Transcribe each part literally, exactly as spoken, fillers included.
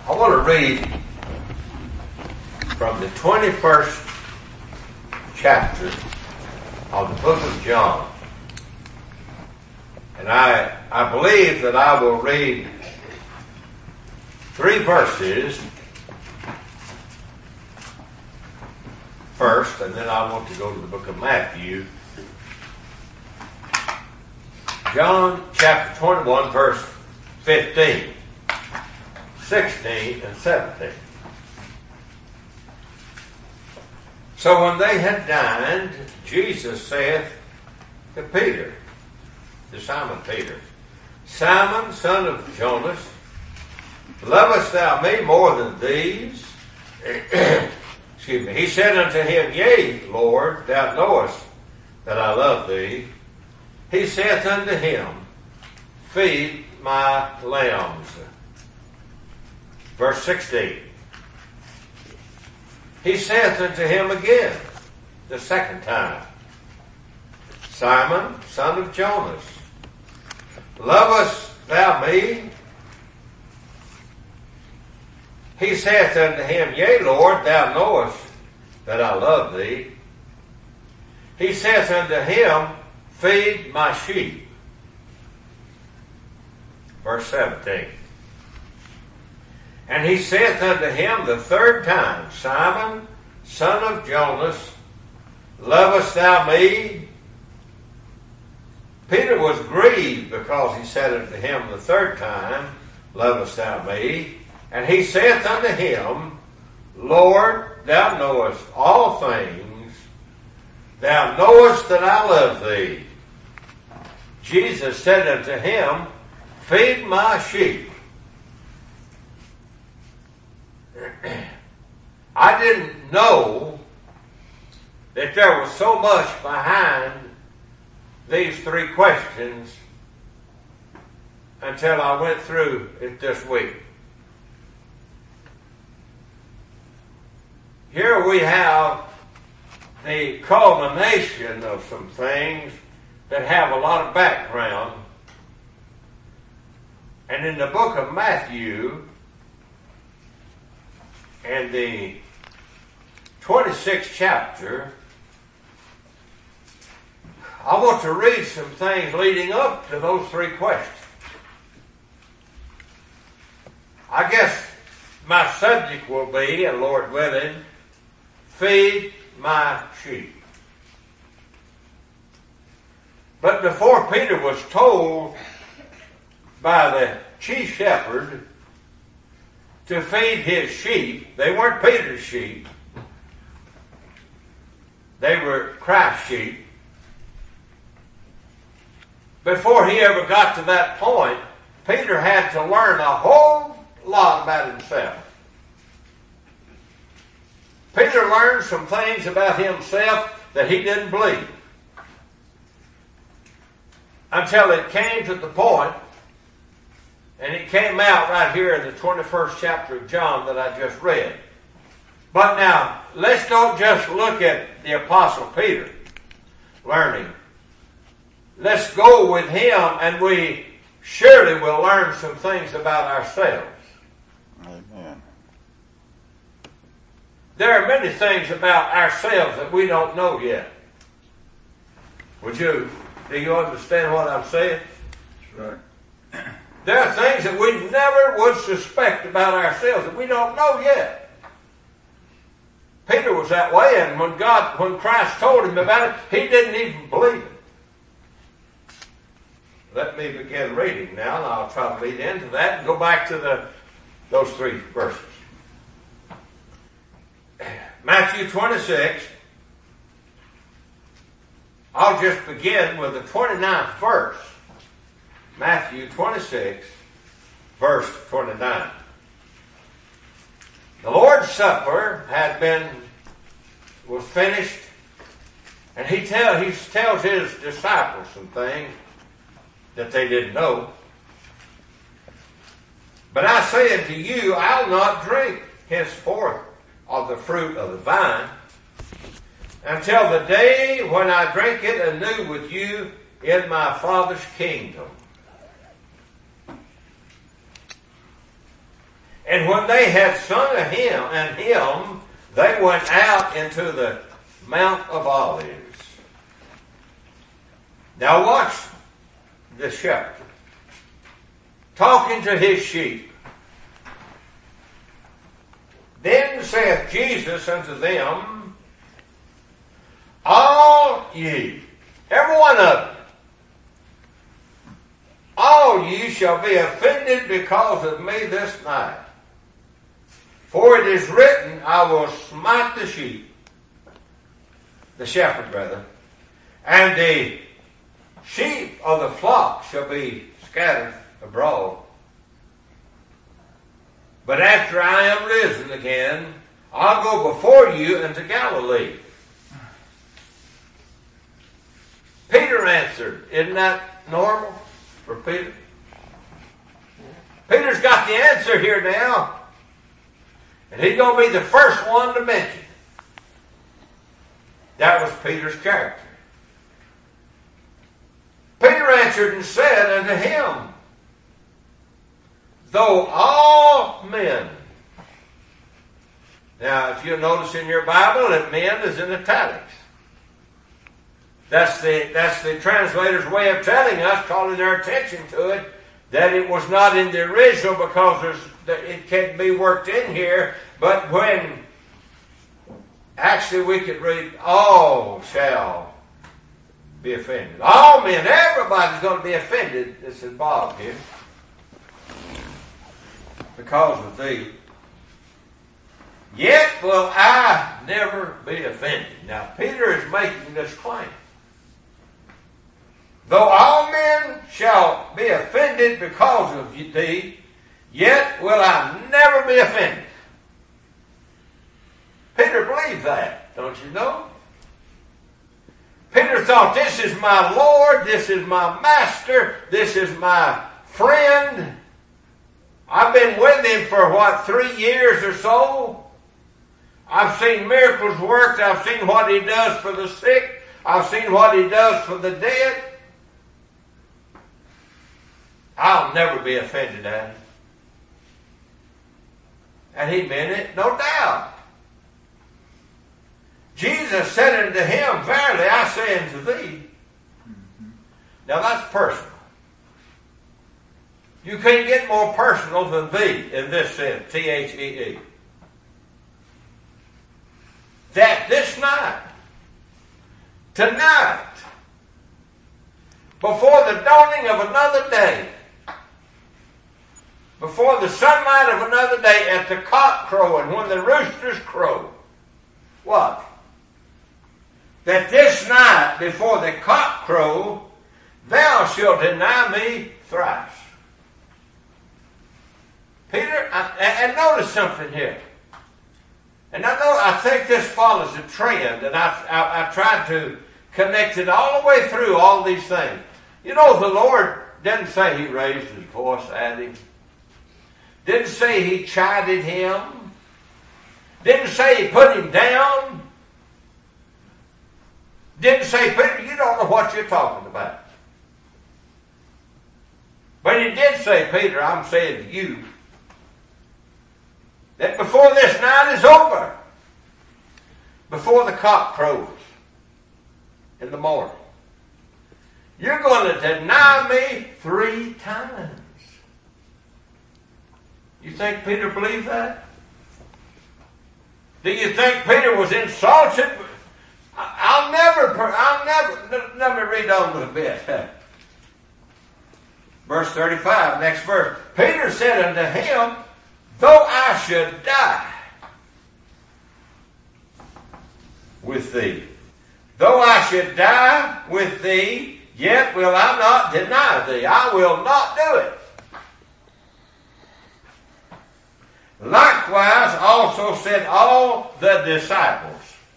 I want to read from the twenty-first chapter of the book of John. And I, I believe that I will read three verses first, and then I want to go to the book of Matthew. John chapter twenty-one, verse fifteen, sixteen, and seventeen. So when they had dined, Jesus saith to Peter, to Simon Peter, Simon, son of Jonas, lovest thou me more than these? Excuse me. He said unto him, Yea, Lord, thou knowest that I love thee. He saith unto him, Feed my lambs. Verse sixteen. He saith unto him again, the second time, Simon, son of Jonas, lovest thou me? He saith unto him, Yea, Lord, thou knowest that I love thee. He saith unto him, Feed my sheep. Verse seventeen. And he saith unto him the third time, Simon, son of Jonas, lovest thou me? Peter was grieved because he said unto him the third time, Lovest thou me? And he saith unto him, Lord, thou knowest all things. Thou knowest that I love thee. Jesus said unto him, Feed my sheep. I didn't know that there was so much behind these three questions until I went through it this week. Here we have the culmination of some things that have a lot of background. And in the book of Matthew, and the twenty-sixth chapter, I want to read some things leading up to those three questions. I guess my subject will be, and Lord willing, Feed my sheep. But before Peter was told by the chief shepherd to feed his sheep, they weren't Peter's sheep. They were Christ's sheep. Before he ever got to that point, Peter had to learn a whole lot about himself. Peter learned some things about himself that he didn't believe until it came to the point, and it came out right here in the twenty-first chapter of John that I just read. But now, let's don't just look at the Apostle Peter learning. Let's go with him, and we surely will learn some things about ourselves. Amen. There are many things about ourselves that we don't know yet. Would you, do you understand what I'm saying? That's right. There are things that we never would suspect about ourselves that we don't know yet. Peter was that way, and when God, when Christ told him about it, he didn't even believe it. Let me begin reading now, and I'll try to lead into that and go back to the those three verses. Matthew twenty-six. I'll just begin with the twenty-ninth verse. Matthew twenty-six, verse twenty-nine. The Lord's Supper had been, was finished, and he, tell, he tells his disciples some things that they didn't know. But I say unto you, I'll not drink henceforth of the fruit of the vine until the day when I drink it anew with you in my Father's kingdom. And when they had sung a hymn and hymn, they went out into the Mount of Olives. Now watch the shepherd talking to his sheep. Then saith Jesus unto them, all ye, every one of you, all ye shall be offended because of me this night. For it is written, I will smite the sheep, the shepherd rather, and the sheep of the flock shall be scattered abroad. But after I am risen again, I'll go before you into Galilee. Peter answered, isn't that normal for Peter? Peter's got the answer here now. And he's going to be the first one to mention. That was Peter's character. Peter answered and said unto him, though all men. Now, if you'll notice in your Bible that men is in italics. That's the, that's the translator's way of telling us, calling their attention to it, that it was not in the original because there's, it can't be worked in here, but when actually we could read, all shall be offended. All men, everybody's going to be offended that's involved here because of thee. Yet will I never be offended. Now, Peter is making this claim. Though all men shall be offended because of thee, yet will I never be offended. Peter believed that, don't you know? Peter thought, this is my Lord, this is my master, this is my friend. I've been with him for, what, three years or so? I've seen miracles worked. I've seen what he does for the sick. I've seen what he does for the dead. I'll never be offended at him. And he meant it, no doubt. Jesus said unto him, verily I say unto thee. Mm-hmm. Now that's personal. You can't get more personal than thee in this sense, T H E E. That this night, tonight, before the dawning of another day, before the sunlight of another day, at the cock crowing, when the roosters crow, what? That this night, before the cock crow, thou shalt deny me thrice. Peter, I, and notice something here. And I know, I think this follows a trend, and I, I, I tried to connect it all the way through all these things. You know, the Lord didn't say he raised his voice at him. Didn't say he chided him. Didn't say he put him down. Didn't say, Peter, you don't know what you're talking about. But he did say, Peter, I'm saying to you, that before this night is over, before the cock crows in the morning, you're going to deny me three times. You think Peter believed that? Do you think Peter was insulted? I'll never, I'll never, let me read on a little bit. Verse thirty-five, next verse. Peter said unto him, though I should die with thee, though I should die with thee, yet will I not deny thee. I will not do it. Likewise also said all the disciples.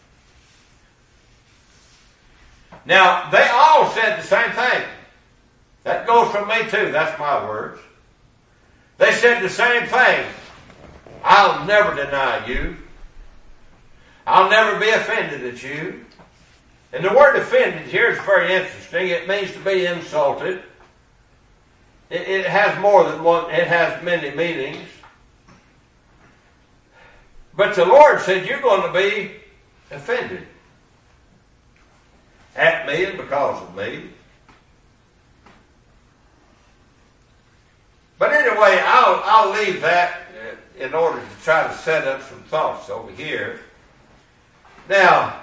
Now, they all said the same thing. That goes from me too. That's my words. They said the same thing. I'll never deny you. I'll never be offended at you. And the word offended here is very interesting. It means to be insulted. It, it has more than one, it has many meanings. But the Lord said, you're going to be offended at me and because of me. But anyway, I'll, I'll leave that in order to try to set up some thoughts over here. Now,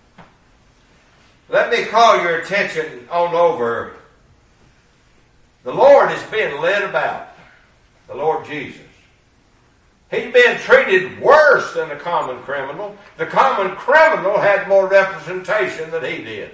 let me call your attention on over. The Lord is being led about. The Lord Jesus. He's being treated worse than a common criminal. The common criminal had more representation than he did.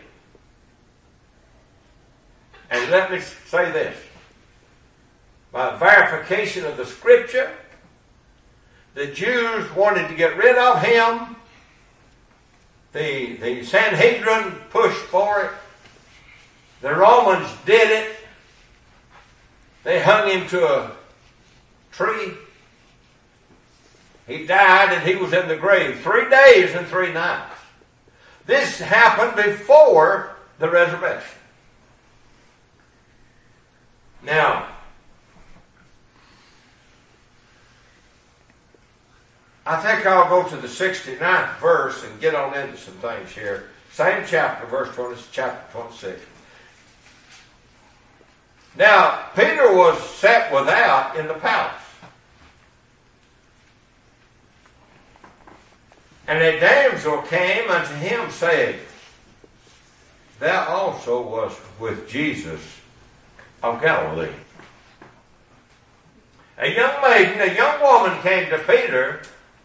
And let me say this. By verification of the Scripture, the Jews wanted to get rid of him. The, the Sanhedrin pushed for it. The Romans did it. They hung him to a tree. He died and he was in the grave three days and three nights. This happened before the resurrection. Now, I think I'll go to the sixty-ninth verse and get on into some things here. Same chapter, verse twenty, chapter twenty-six. Now, Peter was set without in the palace. And a damsel came unto him, saying, thou also wast with Jesus of Galilee. A young maiden, a young woman came to Peter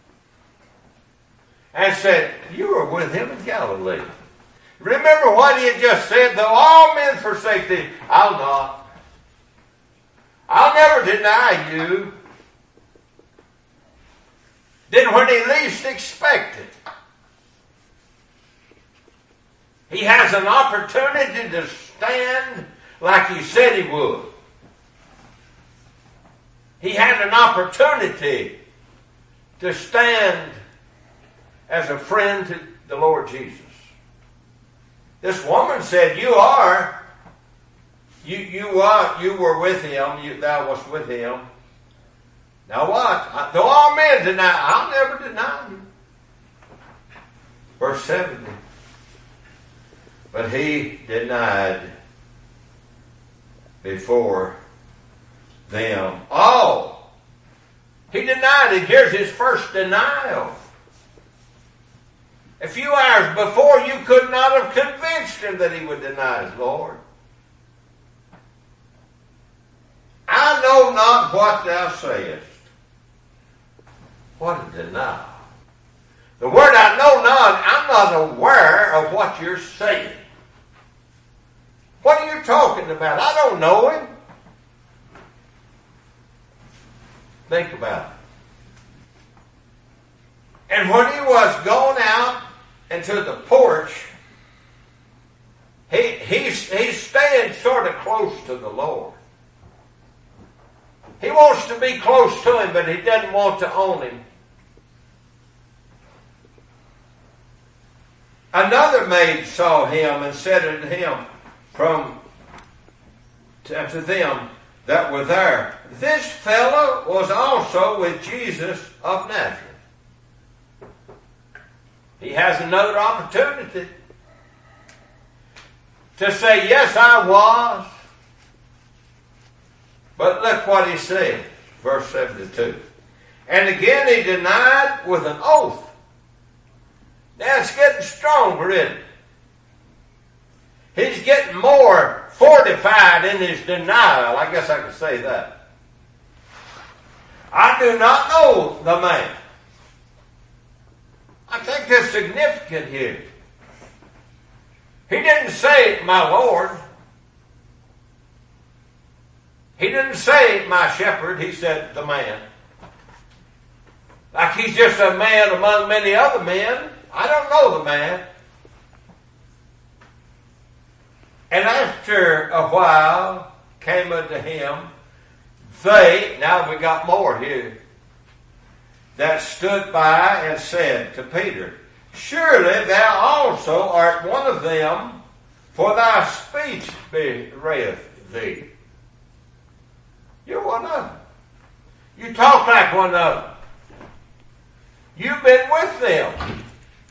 and said, you were with him in Galilee. Remember what he had just said, though all men forsake thee, I'll not. I'll never deny you. Then when he least expected, he has an opportunity to stand like he said he would. He had an opportunity to stand as a friend to the Lord Jesus. This woman said, you are, you you are, you were with him, you, thou wast with him. Now what? Though all men deny, I'll never deny you. Verse seventy. But he denied before them all. He denied it. Here's his first denial. A few hours before, you could not have convinced him that he would deny his Lord. I know not what thou sayest. What a denial. The word I know not, I'm not aware of what you're saying. What are you talking about? I don't know him. Think about it. And when he was gone out into the porch, he, he's, he's staying sort of close to the Lord. He wants to be close to him, but he doesn't want to own him. Another maid saw him and said unto him from to, to them that were there, this fellow was also with Jesus of Nazareth. He has another opportunity to say, yes, I was. But look what he said, verse seventy-two. And again he denied with an oath. Now it's getting stronger, isn't it? He's getting more fortified in his denial. I guess I could say that. I do not know the man. I think that's significant here. He didn't say, my Lord. He didn't say, my shepherd. He said, the man. Like he's just a man among many other men. I don't know the man. And after a while came unto him, they, now we got more here, that stood by and said to Peter, surely thou also art one of them, for thy speech bewrayeth thee. You're one of them. You talk like one of them. You've been with them.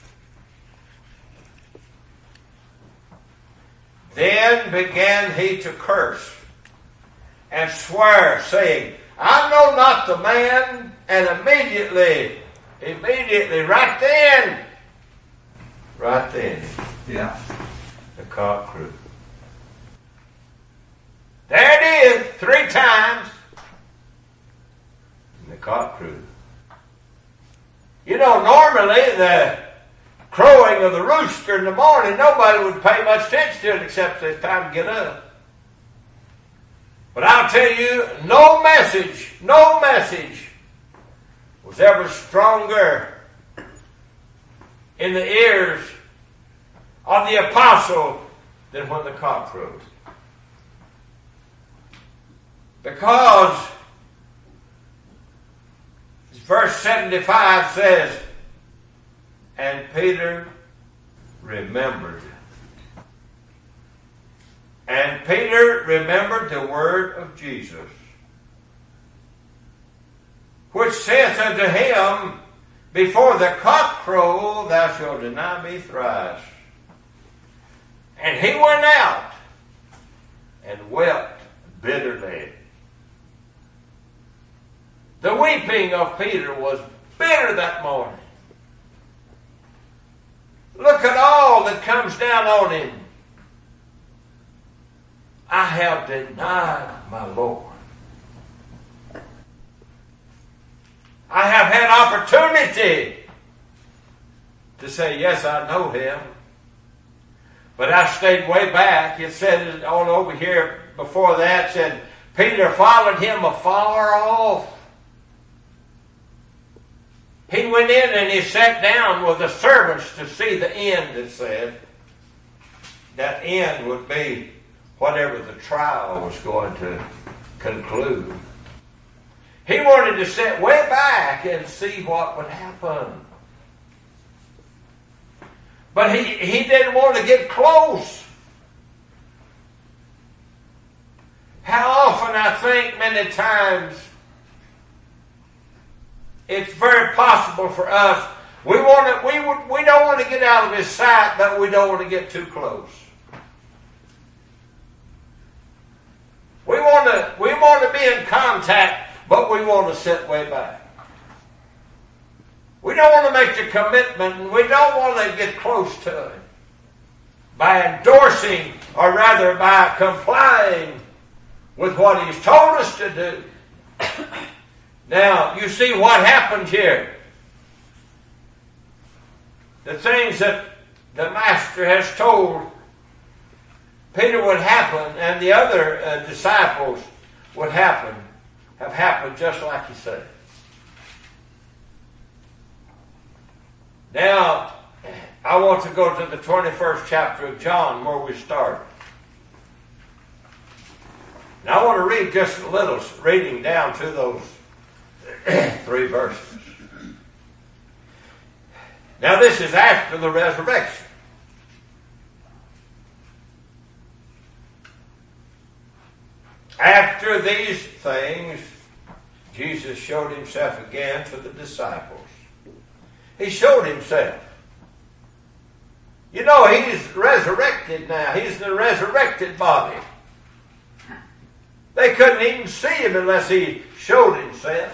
Then began he to curse and swear, saying, I know not the man. And immediately, immediately, right then, right then, Yeah. the cock crew. There it is, three times. And the cock crew. You know, normally the crowing of the rooster in the morning, nobody would pay much attention to it except it's time to get up. But I'll tell you, no message, no message was ever stronger in the ears of the apostle than when the cock crowed. Because verse seventy-five says, and Peter remembered. And Peter remembered the word of Jesus, which saith unto him, before the cock crow, thou shalt deny me thrice. And he went out and wept bitterly. The weeping of Peter was bitter that morning. Look at all that comes down on him. I have denied my Lord. I have had opportunity to say, yes, I know him. But I stayed way back. It said it all over here before that, said, Peter followed him afar off. He went in and he sat down with the servants to see the end, it said. That end would be whatever the trial was going to conclude. He wanted to sit way back and see what would happen. But he, he didn't want to get close. How often I think many times it's very possible for us. We want to, we would, we don't want to get out of his sight, but we don't want to get too close. We want to, we want to be in contact, but we want to sit way back. We don't want to make the commitment, and we don't want to get close to him by endorsing, or rather by complying with what he's told us to do. Now, you see what happened here. The things that the Master has told Peter would happen, and the other uh, disciples would happen, have happened just like he said. Now, I want to go to the twenty-first chapter of John where we started. Now I want to read just a little, reading down to those three verses. Now this is after the resurrection. After these things, Jesus showed himself again to the disciples. He showed himself. You know, he's resurrected now. He's the resurrected body. They couldn't even see him unless he showed himself.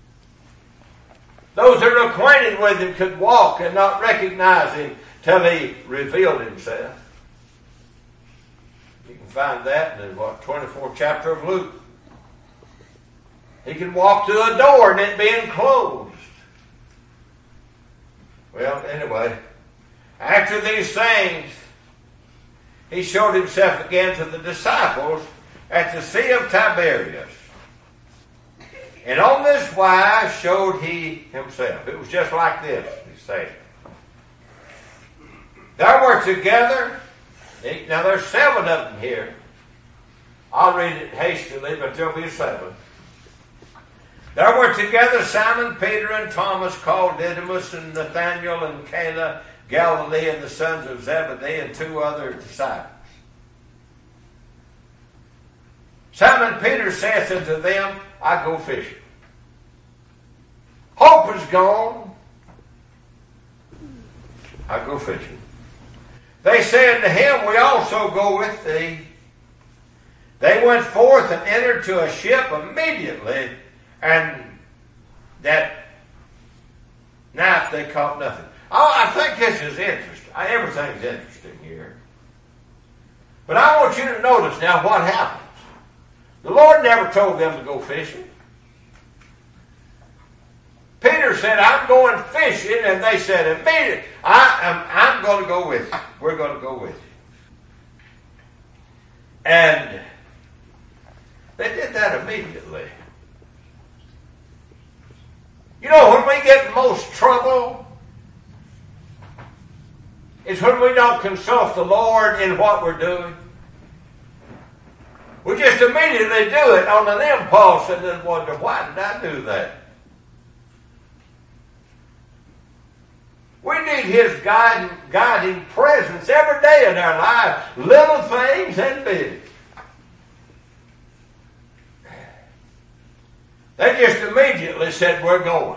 Those that are acquainted with him could walk and not recognize him till he revealed himself. You can find that in the what, twenty-fourth chapter of Luke. He can walk to a door and it being closed. Well, anyway, after these things, he showed himself again to the disciples at the Sea of Tiberias. And on this wise showed he himself. It was just like this, he said. There were together, now there's seven of them here. I'll read it hastily, but there'll be seven. There were together Simon, Peter, and Thomas, called Didymus, and Nathanael, and Cana, Galilee, and the sons of Zebedee, and two other disciples. Simon Peter saith unto them, I go fishing. Hope is gone. I go fishing. They said to him, we also go with thee. They went forth and entered to a ship immediately, and that night they caught nothing. Oh, I think this is interesting. Everything's interesting here. But I want you to notice now what happens. The Lord never told them to go fishing. Peter said, I'm going fishing, and they said immediately, I am, I'm going to go with you. We're going to go with you. And they did that immediately. You know, when we get in most trouble, it's when we don't consult the Lord in what we're doing. We just immediately do it on an impulse and then wonder, why did I do that? We need His guiding, guiding presence every day in our lives, little things and big. They just immediately said, we're going.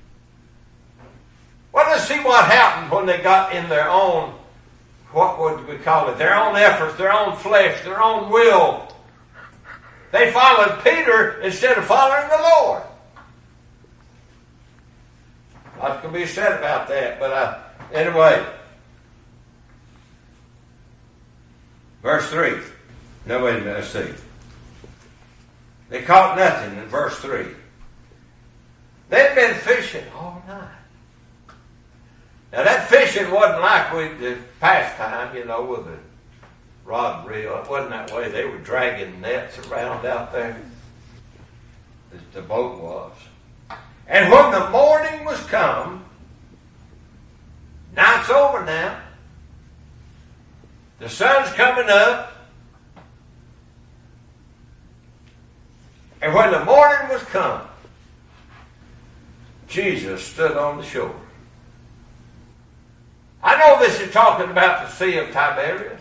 Well, let's see what happened when they got in their own, what would we call it, their own efforts, their own flesh, their own will. They followed Peter instead of following the Lord. Lots can be said about that, but uh, anyway. Verse three. No, wait a minute, let's see. They caught nothing in verse three. They'd been fishing all night. Now that fishing wasn't like we the pastime, you know, with the rod and reel. It wasn't that way. They were dragging nets around out there. The boat was. And when the morning was come, night's over now, the sun's coming up, and when the morning was come, Jesus stood on the shore. I know this is talking about the Sea of Tiberias.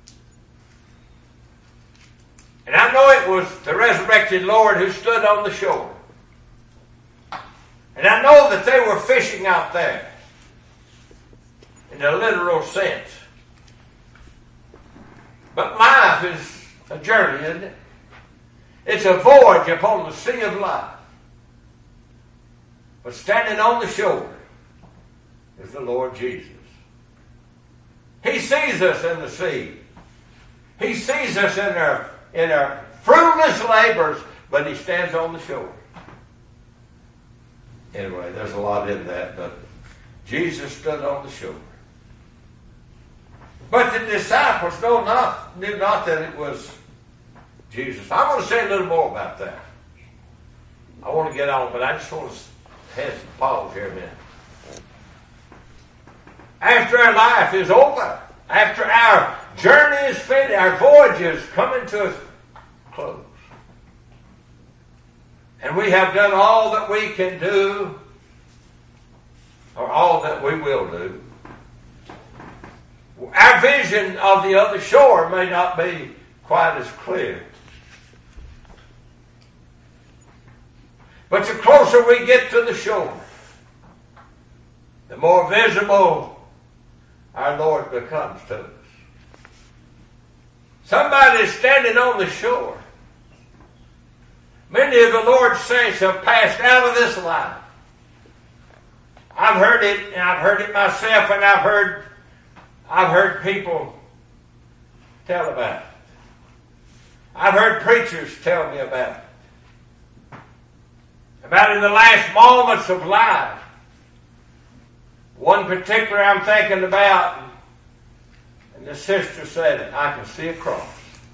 And I know it was the resurrected Lord who stood on the shore. And I know that they were fishing out there in a literal sense. But life is a journey, isn't it? It's a voyage upon the sea of life. But standing on the shore is the Lord Jesus. He sees us in the sea. He sees us in our, in our fruitless labors, but He stands on the shore. Anyway, there's a lot in that, but Jesus stood on the shore. But the disciples knew not, knew not that it was Jesus. I want to say a little more about that. I want to get on, but I just want to have some pause here a minute. After our life is over, after our journey is finished, our voyage is coming to a close, and we have done all that we can do, or all that we will do, our vision of the other shore may not be quite as clear. But the closer we get to the shore, the more visible our Lord becomes to us. Somebody is standing on the shore. Many of the Lord's saints have passed out of this life. I've heard it, and I've heard it myself, and I've heard, I've heard people tell about it. I've heard preachers tell me about it. About in the last moments of life. One particular I'm thinking about, and the sister said, I can see a cross.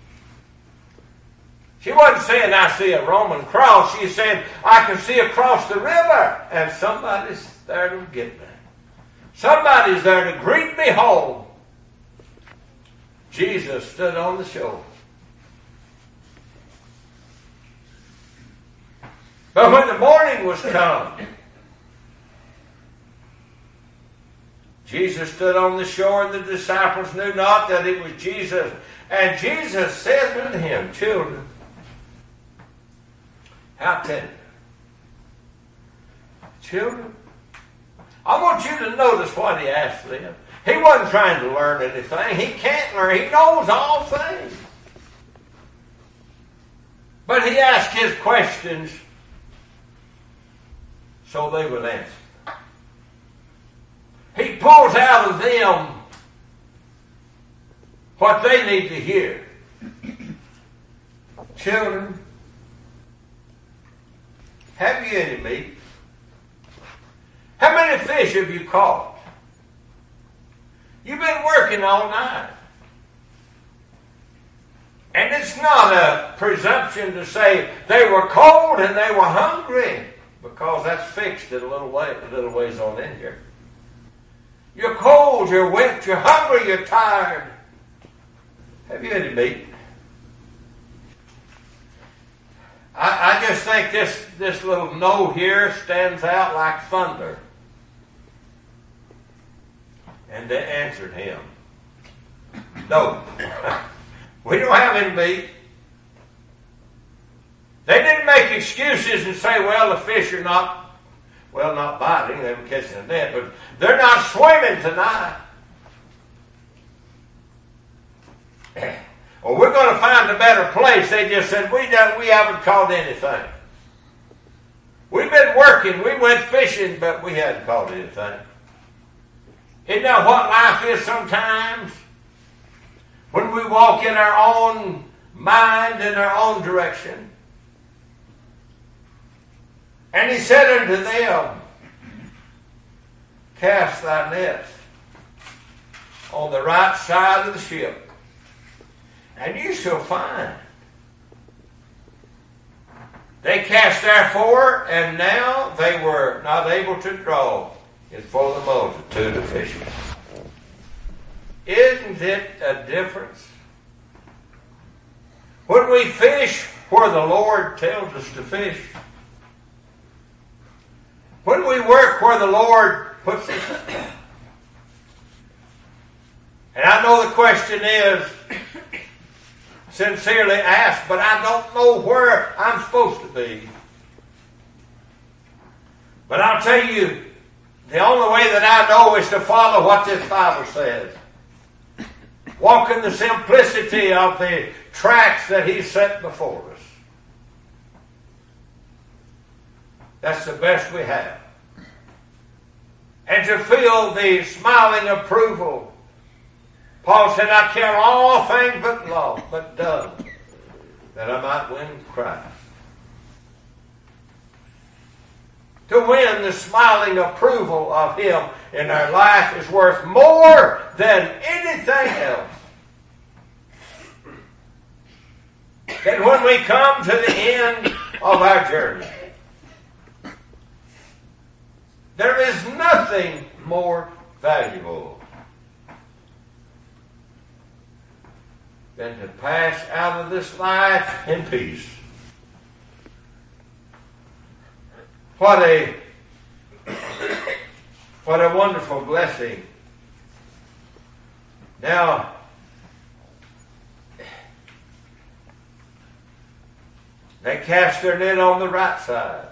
She wasn't saying, I see a Roman cross. She said, I can see across the river, and somebody's there to get me. Somebody's there to greet me home. Jesus stood on the shore. But when the morning was come, Jesus stood on the shore, and the disciples knew not that it was Jesus. And Jesus said unto him, children, how tender. Children, I want you to notice what He asked them. He wasn't trying to learn anything. He can't learn. He knows all things. But he asked his questions so they would answer. He pulls out of them what they need to hear. Children, have you any meat? How many fish have you caught? You've been working all night. And it's not a presumption to say they were cold and they were hungry, because that's fixed in a little way, a little ways on in here. You're cold, you're wet, you're hungry, you're tired. Have you any meat? I, I just think this, this little no here stands out like thunder. And they answered him, no. We don't have any meat. They didn't make excuses and say, well, the fish are not, well, not biting. They were catching a net, but they're not swimming tonight. Well, we're going to find a better place. They just said, we don't, we haven't caught anything. We've been working. We went fishing, but we hadn't caught anything. Isn't that what life is sometimes? When we walk in our own mind, in our own direction. And he said unto them, cast thy nets on the right side of the ship, and you shall find. They cast therefore, and now they were not able to draw it for the multitude of fishes. Isn't it a difference? When we fish where the Lord tells us to fish, when we work where the Lord puts us, and I know the question is sincerely asked, but I don't know where I'm supposed to be. But I'll tell you, the only way that I know is to follow what this Bible says. Walk in the simplicity of the tracks that He set before us. That's the best we have. And to feel the smiling approval. Paul said, I count all things but lost, but done, that I might win Christ. To win the smiling approval of Him in our life is worth more than anything else. That when we come to the end of our journey, there is nothing more valuable than to pass out of this life in peace. What a, what a wonderful blessing. Now, they cast their net on the right side.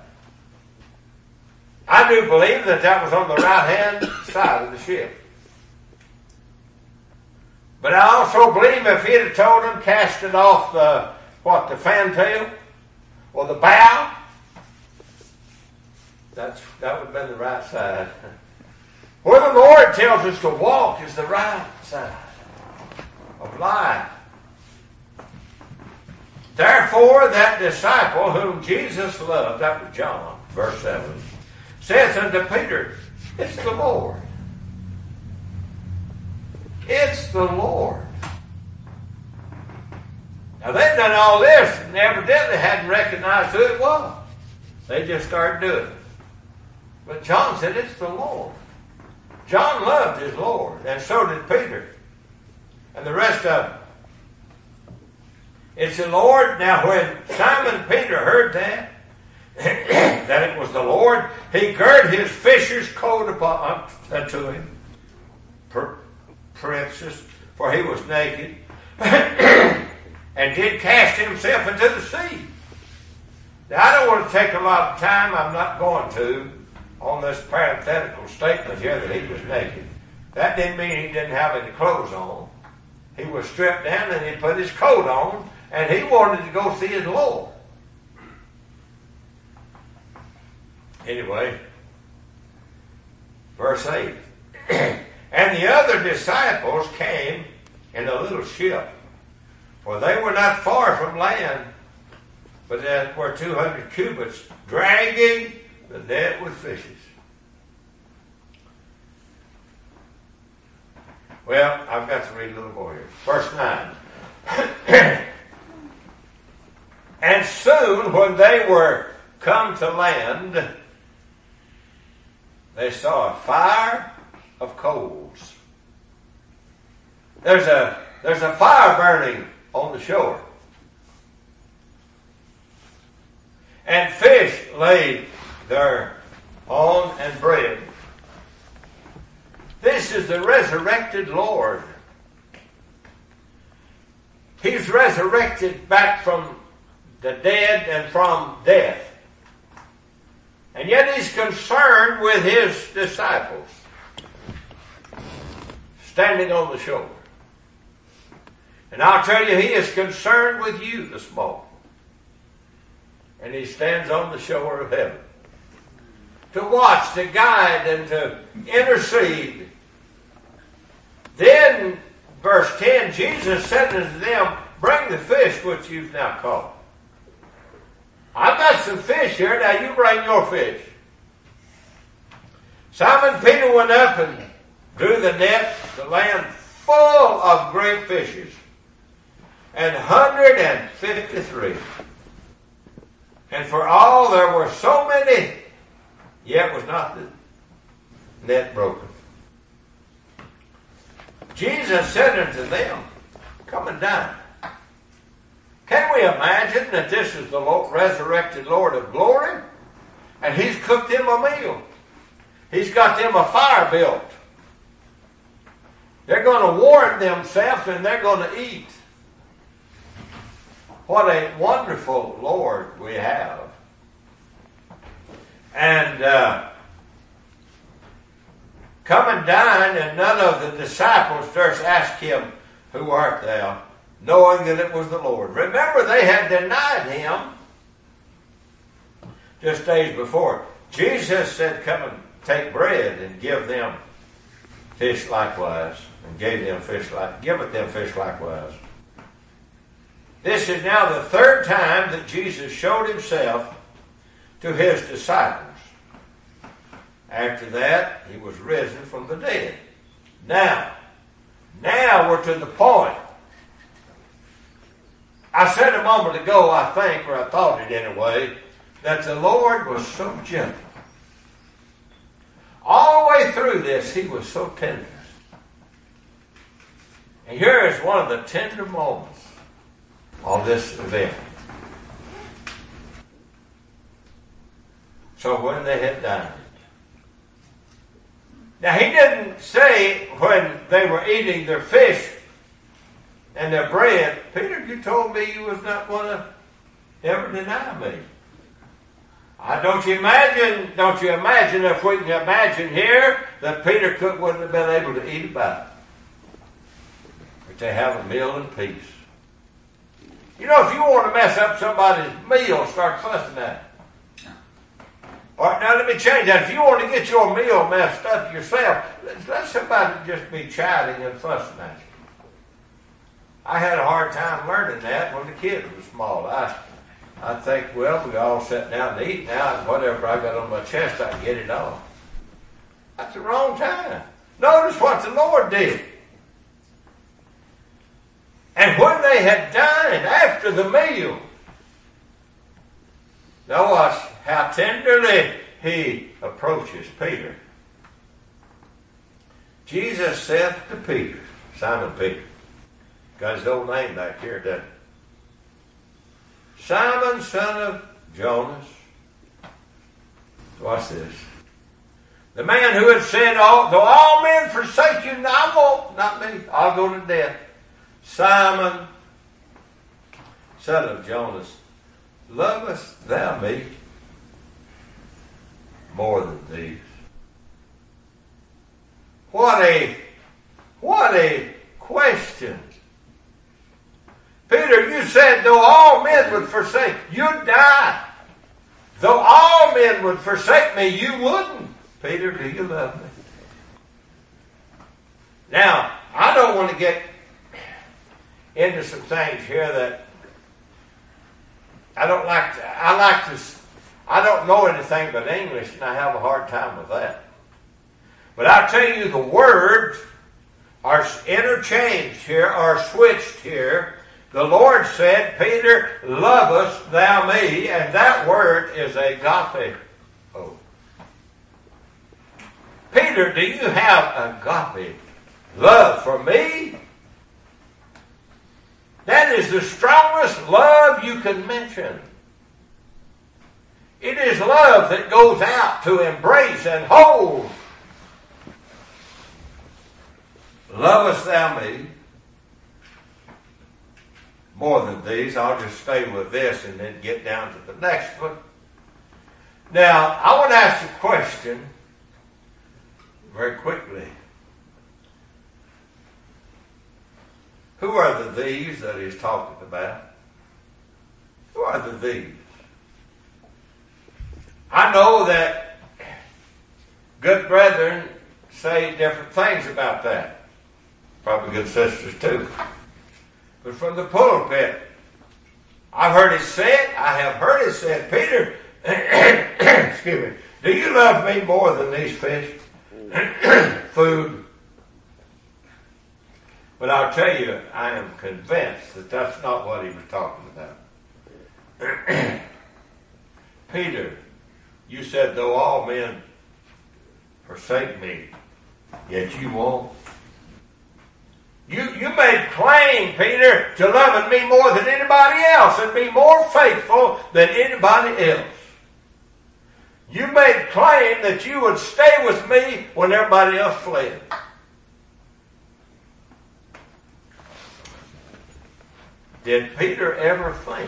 I do believe that that was on the right-hand side of the ship. But I also believe if he'd have told them, cast it off the, what, the fantail or the bow, That's, that would have been the right side. Where the Lord tells us to walk is the right side of life. Therefore, that disciple whom Jesus loved, that was John, verse seven, saith unto Peter, it's the Lord. It's the Lord. Now they'd done all this and evidently hadn't recognized who it was. They just started doing it. But John said, it's the Lord. John loved his Lord, and so did Peter. And the rest of them. It's the Lord. Now when Simon Peter heard that, that it was the Lord, he girt his fisher's coat upon, unto him, per, parenthesis, for he was naked, and did cast himself into the sea. Now I don't want to take a lot of time, I'm not going to, on this parenthetical statement here that he was naked. That didn't mean he didn't have any clothes on. He was stripped down and he put his coat on, and he wanted to go see his Lord. Anyway, verse eight. And the other disciples came in a little ship, for they were not far from land, but they were two hundred cubits, dragging the net with fishes. Well, I've got to read a little more here. Verse nine. And soon, when they were come to land, they saw a fire of coals. There's a, there's a fire burning on the shore. And fish laid there on and bread. This is the resurrected Lord. He's resurrected back from the dead and from death. And yet he's concerned with his disciples standing on the shore. And I'll tell you, he is concerned with you this morning. And he stands on the shore of heaven to watch, to guide, and to intercede. Then, verse ten, Jesus said unto them, bring the fish which you've now caught. I've got some fish here, now you bring your fish. Simon Peter went up and drew the net, the land full of great fishes, and one hundred fifty-three. And for all there were so many, yet was not the net broken. Jesus said unto them, come and dine. Can we imagine that this is the Lord, resurrected Lord of glory? And he's cooked them a meal. He's got them a fire built. They're going to warm themselves and they're going to eat. What a wonderful Lord we have. And uh, come and dine, and none of the disciples durst ask him, who art thou? Knowing that it was the Lord. Remember, they had denied him just days before. Jesus said, come and take bread and give them fish likewise. And gave them fish like, giveth them fish likewise. This is now the third time that Jesus showed himself to his disciples. After that, he was risen from the dead. Now, now we're to the point. I said a moment ago, I think, or I thought it anyway, that the Lord was so gentle. All the way through this, he was so tender. And here is one of the tender moments of this event. So when they had dined. Now he didn't say when they were eating their fish and their bread, Peter, you told me you was not going to ever deny me. I don't you imagine, don't you imagine if we can imagine here that Peter could, wouldn't have been able to eat about it. But to have a meal in peace. You know, if you want to mess up somebody's meal, start fussing at it. All right, now let me change that. If you want to get your meal messed up yourself, let, let somebody just be chiding and fussing at you. I had a hard time learning that when the kids were small. I I think, well, we all sat down to eat now, and whatever I got on my chest, I can get it off. That's the wrong time. Notice what the Lord did. And when they had dined after the meal, notice how tenderly he approaches Peter. Jesus said to Peter, Simon Peter, got his old name back here, doesn't he? Simon, son of Jonas. Watch this. The man who had said, all, though all men forsake you, I won't, not me, I'll go to death. Simon, son of Jonas, lovest thou me more than these? What a What a question. Peter, you said though all men would forsake, you'd die. Though all men would forsake me, you wouldn't. Peter, do you love me? Now, I don't want to get into some things here that I don't like to, I like to, I don't know anything but English, and I have a hard time with that. But I'll tell you, the words are interchanged here, are switched here. The Lord said, Peter, lovest thou me? And that word is agape. Oh. Peter, do you have agape love for me? That is the strongest love you can mention. It is love that goes out to embrace and hold. Lovest thou me? More than these. I'll just stay with this and then get down to the next one. Now, I want to ask a question very quickly. Who are the these that he's talking about? Who are the these? I know that good brethren say different things about that. Probably good sisters too. But from the pulpit, I've heard it said, I have heard it said, Peter, excuse me, do you love me more than these fish? Food. But I'll tell you, I am convinced that that's not what he was talking about. Peter, you said, though all men forsake me, yet you won't. You, you made claim, Peter, to loving me more than anybody else and be more faithful than anybody else. You made claim that you would stay with me when everybody else fled. Did Peter ever think,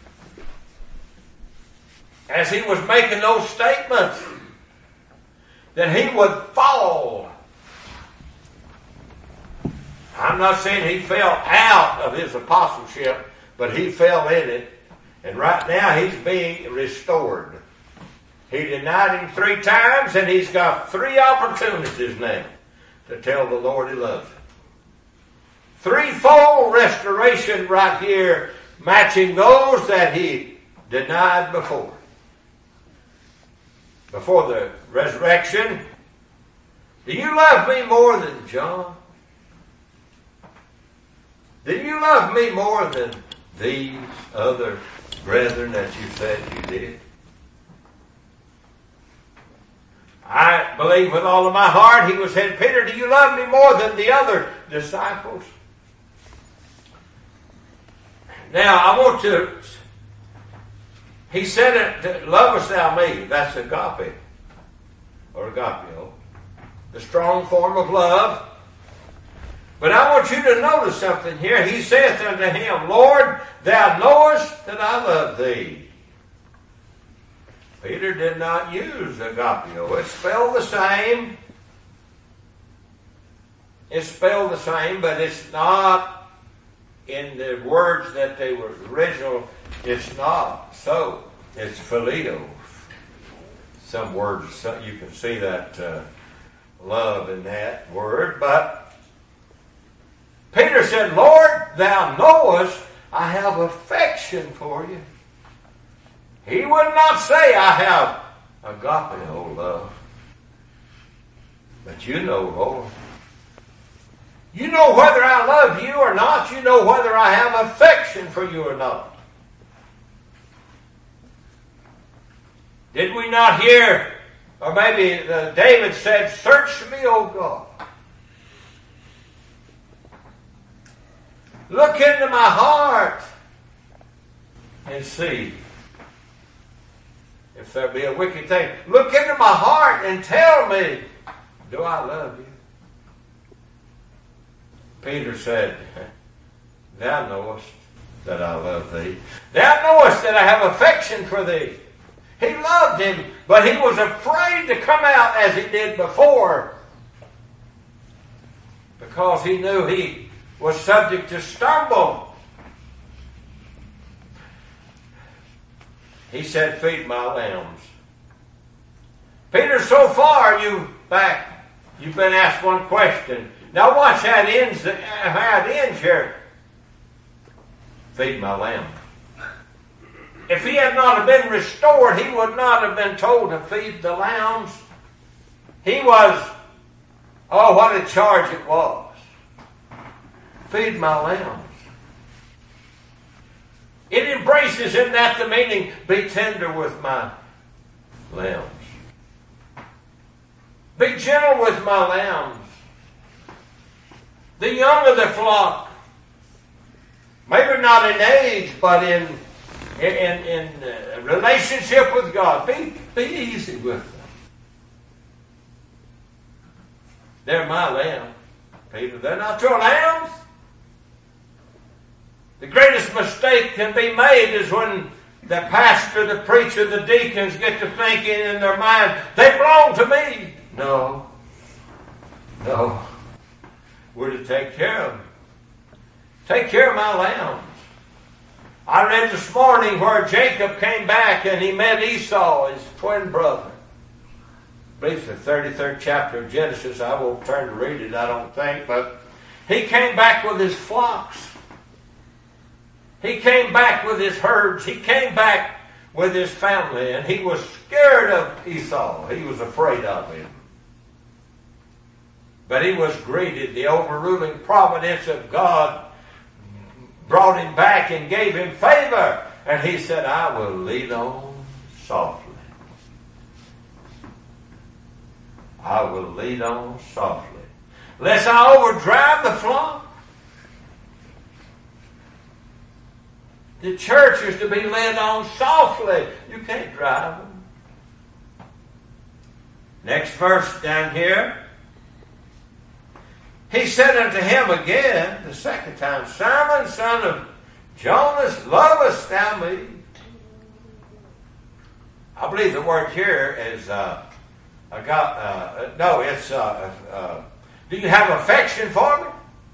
as he was making those statements, that he would fall? I'm not saying he fell out of his apostleship, but he fell in it. And right now he's being restored. He denied him three times, and he's got three opportunities now to tell the Lord he loves him. Threefold restoration right here, matching those that he denied before. Before the resurrection. Do you love me more than John? Do you love me more than these other brethren that you said you did? I believe with all of my heart he was saying, Peter, do you love me more than the other disciples? Now, I want to, he said it, lovest thou me? That's agape, or agapio, the strong form of love. But I want you to notice something here. He saith unto him, Lord, thou knowest that I love thee. Peter did not use agapio. It's spelled the same. It's spelled the same, but it's not in the words that they were original. It's not so. It's phileo. Some words, you can see that uh, love in that word, but Peter said, Lord, thou knowest I have affection for you. He would not say I have agapeo love. But you know, Lord. You know whether I love you or not. You know whether I have affection for you or not. Did we not hear, or maybe uh, David said, search me, O God. Look into my heart and see if there be a wicked thing. Look into my heart and tell me, do I love you? Peter said, thou knowest that I love thee. Thou knowest that I have affection for thee. He loved him, but he was afraid to come out as he did before. because he knew he was subject to stumble. He said, feed my lambs. Peter, so far you back, you've been asked one question. Now watch how it ends, how it ends here. Feed my lambs. If he had not have been restored, he would not have been told to feed the lambs. He was, oh, what a charge it was. Feed my lambs. It embraces in that the meaning, be tender with my lambs. Be gentle with my lambs. The young of the flock. Maybe not in age, but in in, in uh, relationship with God. Be, be easy with them. They're my lamb, Peter. They're not your lambs. The greatest mistake can be made is when the pastor, the preacher, the deacons get to thinking in their mind, they belong to me. No. No. We're to take care of them. Take care of my lambs. I read this morning where Jacob came back and he met Esau, his twin brother. I believe it's the thirty-third chapter of Genesis. I won't turn to read it, I don't think. But he came back with his flocks. He came back with his herds. He came back with his family. And he was scared of Esau. He was afraid of him. But he was greeted. The overruling providence of God brought him back and gave him favor. And he said, I will lead on softly. I will lead on softly. Lest I overdrive the flock. The church is to be led on softly. You can't drive them. Next verse down here. He said unto him again, the second time, Simon, son of Jonas, lovest thou me? I believe the word here is, uh, I got, uh, no, it's, uh, uh, do you have affection for me?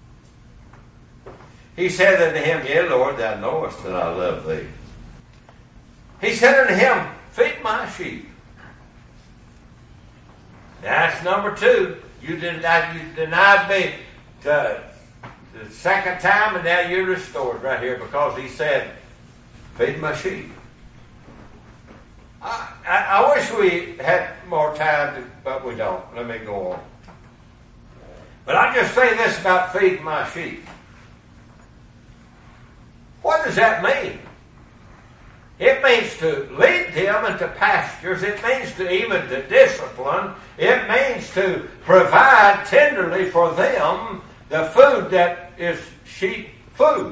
He said unto him, Yea, Lord, thou knowest that I love thee. He said unto him, feed my sheep. That's number two. You denied, you denied me the, the second time, and now you're restored right here because he said, feed my sheep. I, I, I wish we had more time, to, but we don't. Let me go on. But I just say this about feeding my sheep. What does that mean? It means to lead them into pastures. It means to even to discipline. It means to provide tenderly for them the food that is sheep food.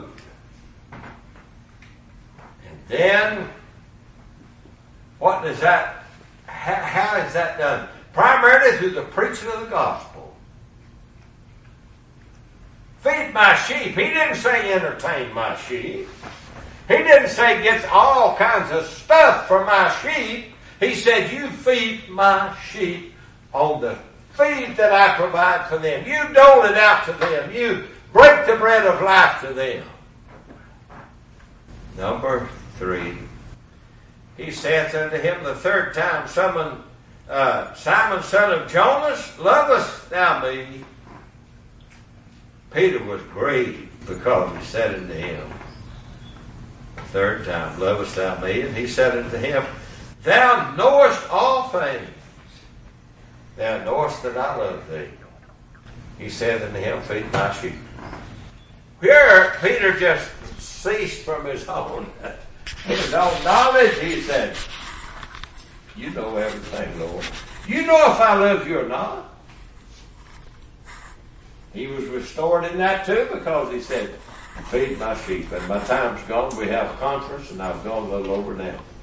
And then, what does that, how, how is that done? Primarily through the preaching of the gospel. Feed my sheep. He didn't say entertain my sheep. He didn't say get all kinds of stuff for my sheep. He said you feed my sheep on the feed that I provide for them. You dole it out to them. You break the bread of life to them. Number three. He saith unto him the third time, Simon, uh, Simon, son of Jonas, lovest thou me? Peter was grieved because he said unto him, the third time, lovest thou me? And he said unto him, thou knowest all things. Thou knowest that I love thee. He said unto him, feed my sheep. Here, Peter just ceased from his own, his own knowledge. He said, you know everything, Lord. You know if I love you or not. He was restored in that too because he said, feed my sheep. And my time's gone. We have a conference and I've gone a little over now.